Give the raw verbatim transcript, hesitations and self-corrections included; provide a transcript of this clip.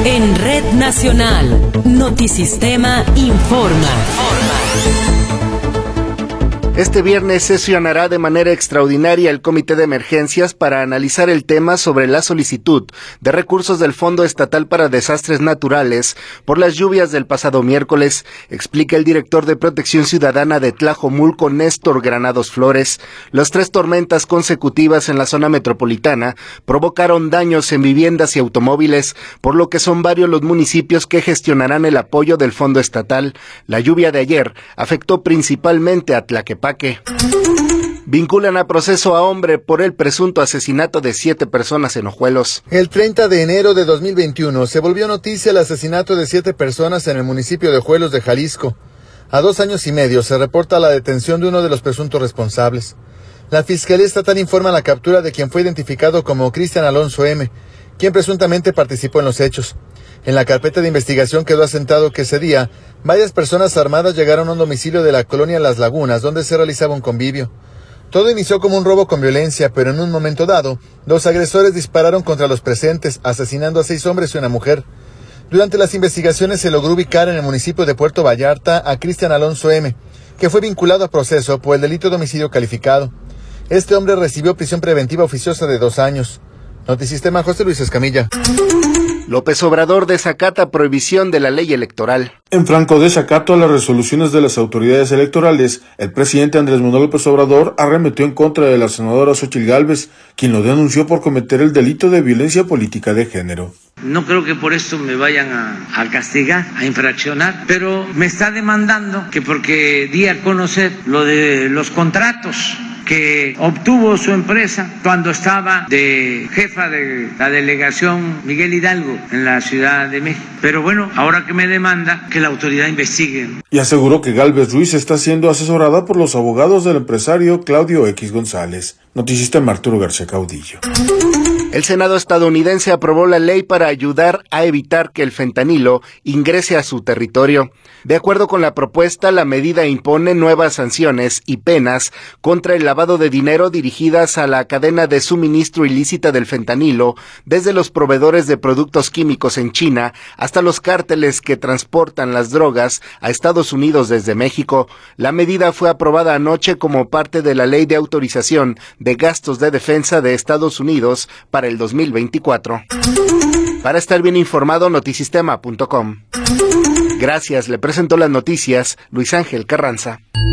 En Red Nacional, Notisistema informa. Este viernes sesionará de manera extraordinaria el Comité de Emergencias para analizar el tema sobre la solicitud de recursos del Fondo Estatal para Desastres Naturales por las lluvias del pasado miércoles, explica el director de Protección Ciudadana de Tlajomulco, Néstor Granados Flores. Las tres tormentas consecutivas en la zona metropolitana provocaron daños en viviendas y automóviles, por lo que son varios los municipios que gestionarán el apoyo del Fondo Estatal. La lluvia de ayer afectó principalmente a Tlaquepaque. Vinculan a proceso a hombre por el presunto asesinato de siete personas en Ojuelos. El treinta de enero de dos mil veintiuno se volvió noticia el asesinato de siete personas en el municipio de Ojuelos de Jalisco. A dos años y medio se reporta la detención de uno de los presuntos responsables. La Fiscalía Estatal informa la captura de quien fue identificado como Cristian Alonso M., quien presuntamente participó en los hechos. En la carpeta de investigación quedó asentado que ese día varias personas armadas llegaron a un domicilio de la colonia Las Lagunas, donde se realizaba un convivio. Todo inició como un robo con violencia, pero en un momento dado, los agresores dispararon contra los presentes, asesinando a seis hombres y una mujer. Durante las investigaciones se logró ubicar en el municipio de Puerto Vallarta a Cristian Alonso M., que fue vinculado a proceso por el delito de homicidio calificado. Este hombre recibió prisión preventiva oficiosa de dos años. Notisistema, José Luis Escamilla. López Obrador desacata prohibición de la ley electoral. En franco desacato a las resoluciones de las autoridades electorales, el presidente Andrés Manuel López Obrador arremetió en contra de la senadora Xóchitl Gálvez, quien lo denunció por cometer el delito de violencia política de género. No creo que por esto me vayan a, a castigar, a infraccionar, pero me está demandando que porque di a conocer lo de los contratos que obtuvo su empresa cuando estaba de jefa de la delegación Miguel Hidalgo en la Ciudad de México. Pero bueno, ahora que me demanda, que la autoridad investigue. Y aseguró que Gálvez Ruiz está siendo asesorada por los abogados del empresario Claudio X González. Notisistema, Arturo García Caudillo. El Senado estadounidense aprobó la ley para ayudar a evitar que el fentanilo ingrese a su territorio. De acuerdo con la propuesta, la medida impone nuevas sanciones y penas contra el lavado de dinero dirigidas a la cadena de suministro ilícita del fentanilo, desde los proveedores de productos químicos en China hasta los cárteles que transportan las drogas a Estados Unidos desde México. La medida fue aprobada anoche como parte de la Ley de Autorización de Gastos de Defensa de Estados Unidos para el dos mil veinticuatro. Para estar bien informado, notisistema punto com. Gracias, le presentó las noticias Luis Ángel Carranza.